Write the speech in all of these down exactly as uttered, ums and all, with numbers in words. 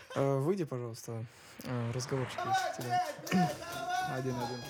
Э, Выйди, пожалуйста. Э, Разговорчик есть у тебя. Один-один.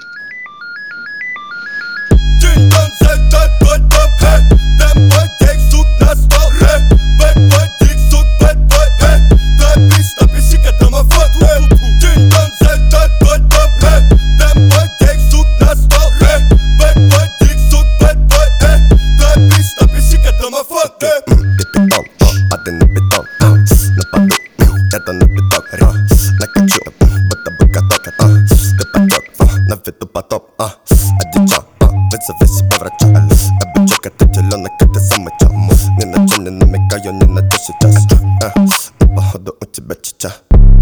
Ding-dong, saltat, bad boy, hey. Den boy, tek zoek naar stap, hey. Bad boy, dik zoek, bad boy, hey. Daar bies, daar bies, ik het aan mijn fuck, hey. Ding-dong, saltat, bad boy, hey. Den boy, tek zoek naar stap, hey. Bad boy, dik zoek, bad boy, hey. Daar bies, daar bies, ik het aan mijn fuck, hey. Beton, patin na beton, napalo, eto na beton, nakachu, bata bagatok, kapatok, наведу потоп, одичал, вызови себя врача. Обучок это дело, накаты замычал. Ни на чем не намекаю, ни на что сейчас. Походу у тебя чича.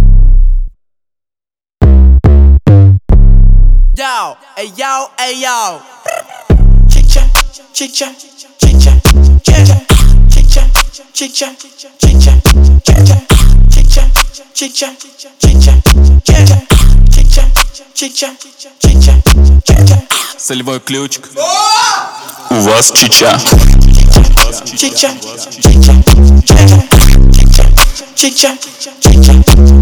Yo, ey yo, ey yo. Chicha, chicha, chicha, chicha, chicha, chicha, chicha, chicha, chicha, chicha, chicha, chicha, chicha, chicha, chicha, chicha. Солевой ключик. У вас чича. Chicha, chicha, chicha, chicha, chicha,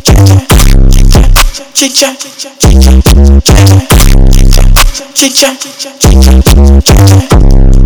chicha, chicha, chicha, chicha, chicha, chicha, chicha, chicha.